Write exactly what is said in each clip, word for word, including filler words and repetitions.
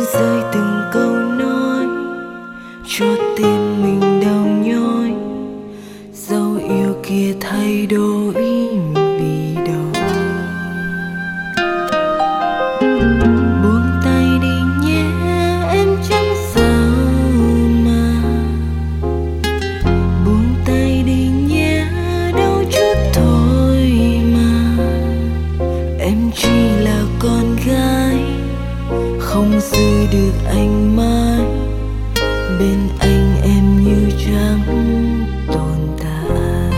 rơi từng câu nói cho tim mình đau nhói. Dấu yêu kia thay đổi vì đâu. Buông tay đi nhé em chẳng sao mà. Buông tay đi nhé đau chút thôi mà. Em chỉ là con gái không giữ được anh mãi. Bên anh em như chẳng tồn tại.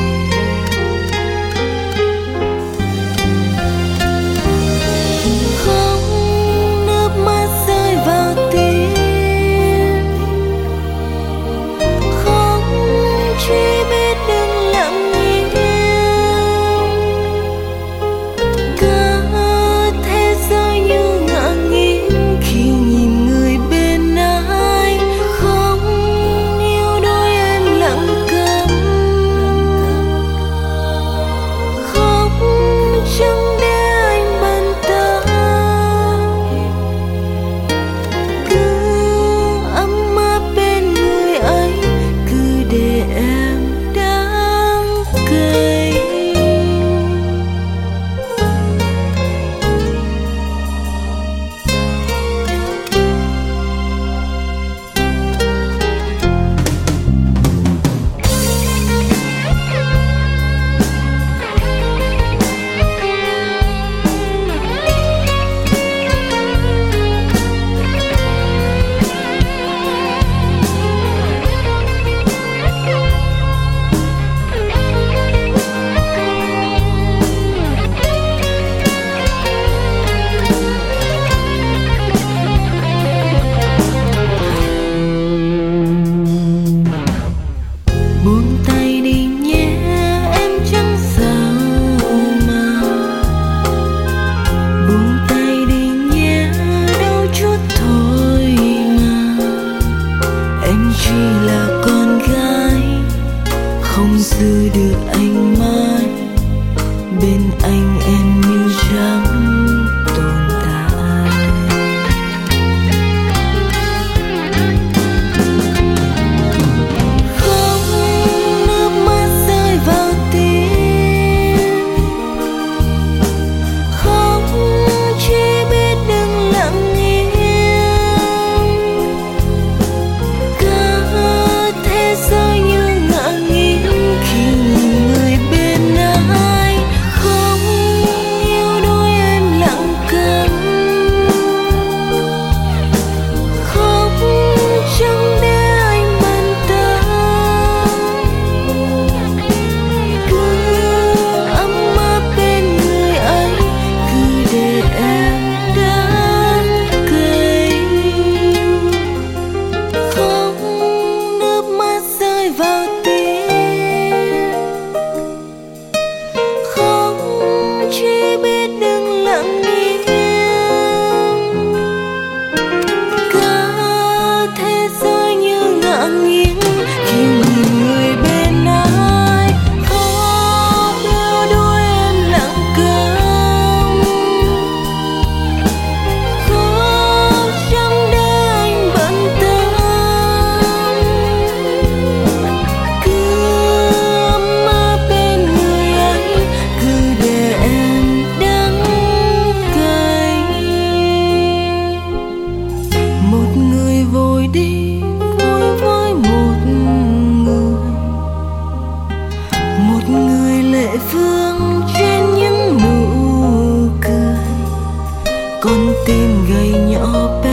Không, nước mắt rơi vào tim. Không, chỉ biết đừng lặng im. Cả thế giới như ngỡ nghiêng khi nhìn người bên ai. Không yêu đôi em lặng câm. Không chẳng để anh bận tâm. Cứ ấm áp bên người ấy, cứ để em đắng cay. Buông tay đi nhé em chẳng sao mà. Buông tay đi nhé đau chút thôi mà. Em chỉ là con gái không giữ được anh mãi. Bên anh em như chẳng tồn tại. Không, nước mắt rơi vào tim. Không, chỉ biết đừng lặng im. Cả thế giới như ngỡ nghiêng khi nhìn người bên ai. Không yêu đôi em lặng câm. Không chẳng để anh bận tâm. Cứ ấm áp bên người ấy, cứ để em đắng cay. Không, nước mắt rơi vào tim. Không, chỉ biết đừng lặng im. Cả thế giới như ngỡ nghiêng khi nhìn người bên ai. Không yêu đôi em lặng câm. Không chẳng để anh bận tâm. Cứ ấm áp bên người ấy, cứ để em đắng cay. Một người vội đi vui với một người. Một người lệ vương trên những nụ cười. Con tim gầy nhỏ bé